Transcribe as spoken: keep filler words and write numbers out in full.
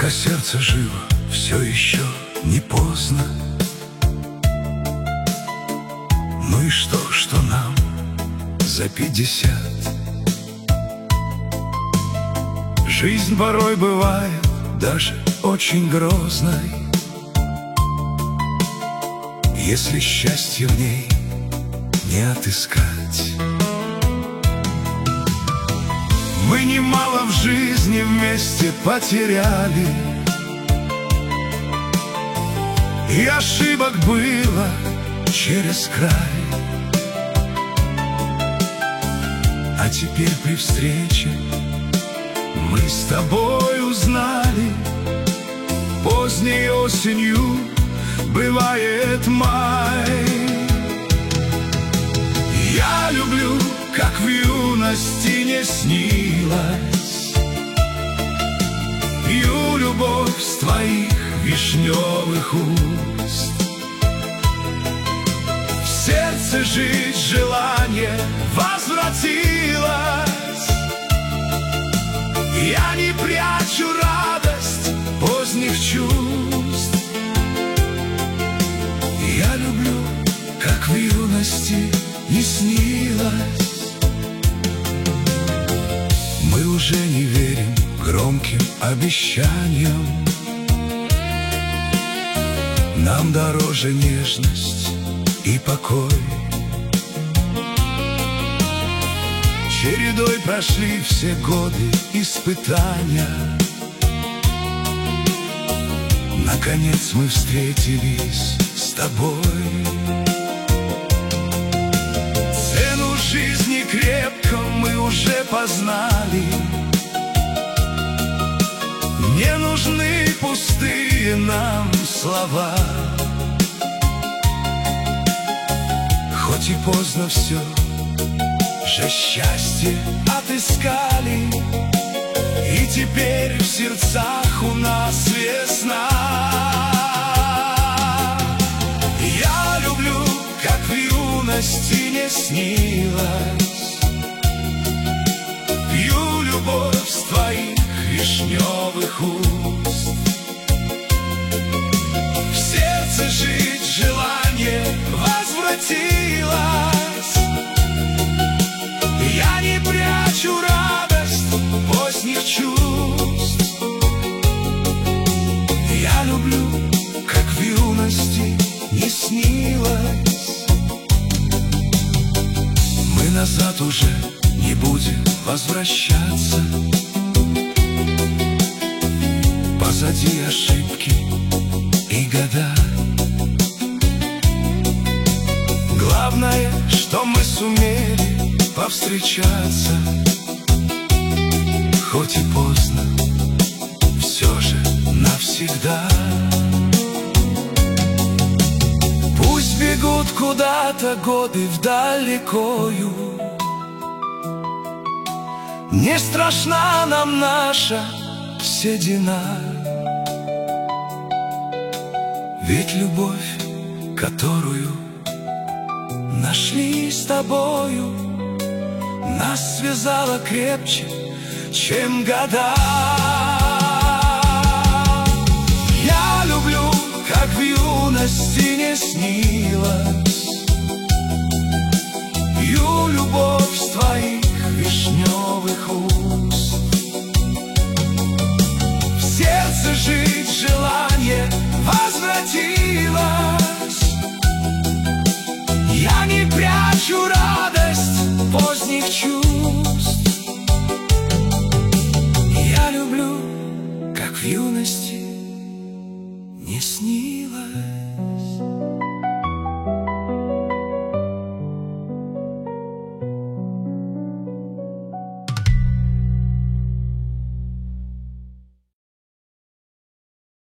Пока сердце живо, все еще не поздно. Ну и что, что нам за пятьдесят? Жизнь порой бывает даже очень грозной, если счастье в ней не отыскать. Мы немало в жизни вместе потеряли, и ошибок было через край. А теперь при встрече мы с тобой узнали, поздней осенью бывает май. Я люблю, как в юности не снилось, пью любовь с твоих вишневых уст. В сердце жить желание возвратилось. Я не прячу радость поздних чувств. Я люблю, как в юности не снилось. Мы уже не верим громким обещаниям. Нам дороже нежность и покой. Чередой прошли все годы испытания. Наконец мы встретились с тобой. Цену жизни крепко мы уже познали. Не нужны пустые нам слова. Хоть и поздно все же счастье отыскали, и теперь в сердцах у нас весна. Я люблю, как в юности не снилось, пью любовь с твоих вишневых уст. В сердце жить желание возвратилось. Я не прячу радость поздних чувств. Я люблю, как в юности не снилось. Мы назад уже не будем возвращаться. Позади ошибки и года. Главное, что мы сумели повстречаться. Хоть и поздно, все же навсегда. Пусть бегут куда-то годы вдалекою, не страшна нам наша седина. Ведь любовь, которую нашли с тобою, нас связала крепче, чем года. Я люблю, как в юности не снилось, пью любовь с твоих вишневых уст. В сердце жить желание возвратилось. Я не прячу радость поздних чувств.